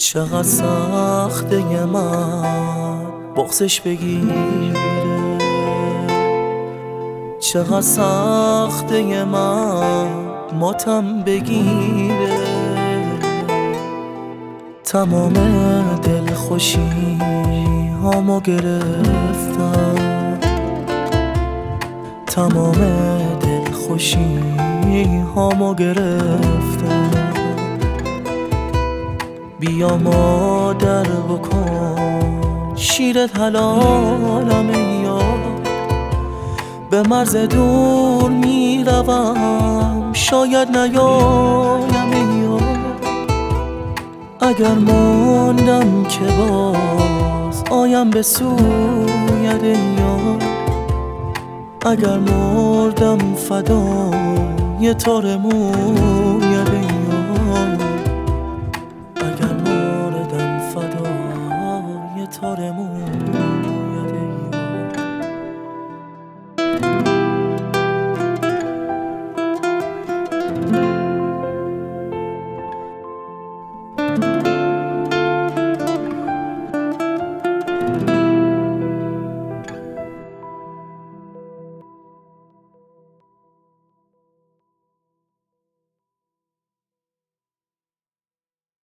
چقدر سخته من بغضش بگیره، چقدر سخته من ماتم بگیره. تمام دلخوشی هامو گرفتم، تمام دلخوشی هامو گرفتم. بیا مادر بکن شیرت حلالم یا به مرز دور میروم شاید نیایم یا اگر ماندم که باز آیم به سویت یا اگر مردم فدای تار مویت.